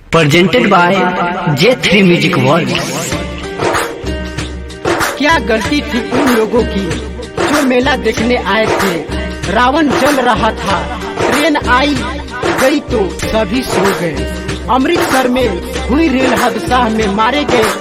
Presented by J3 music world. क्या गलती थी उन लोगों की जो मेला देखने आए थे। रावण जल रहा था, ट्रेन आई गई तो सभी सो गए। अमृतसर में हुई रेल हादसा में मारे गए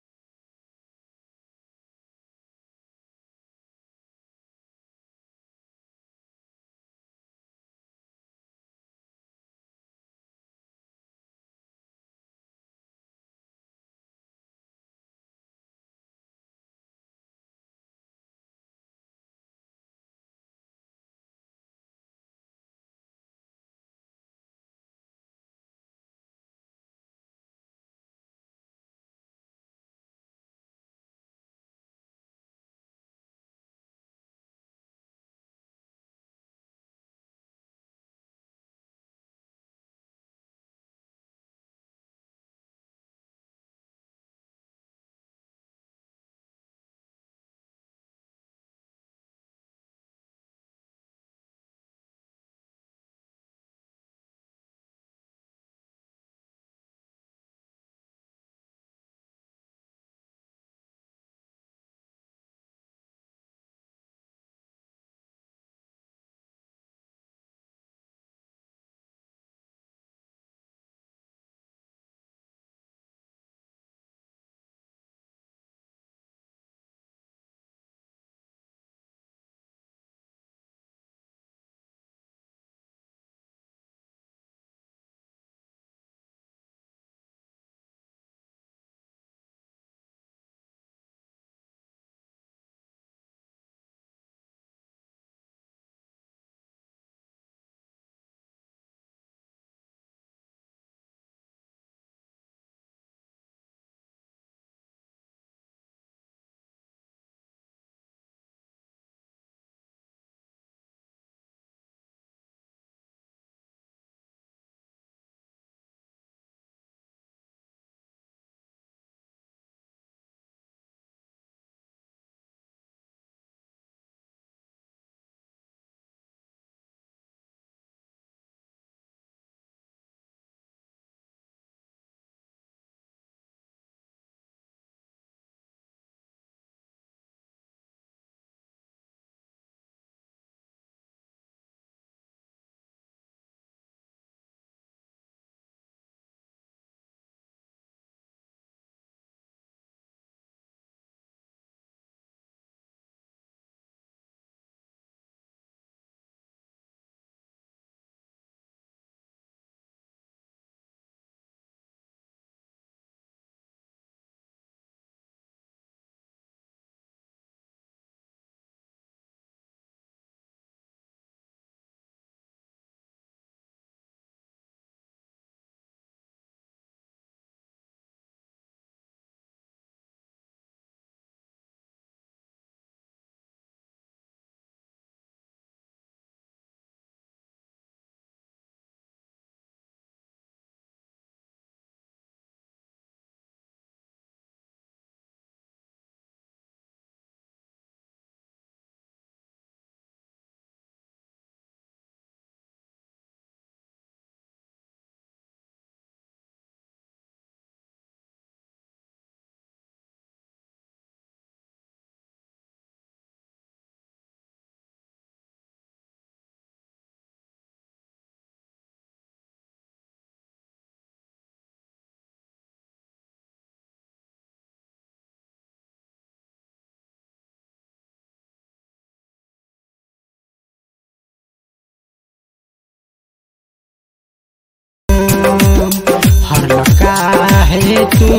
है तू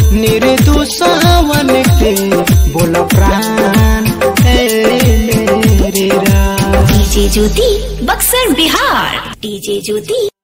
निर्दोषवन के बोल प्राण मेरे डीजे ज्योति बक्सर बिहार। डीजे ज्योति।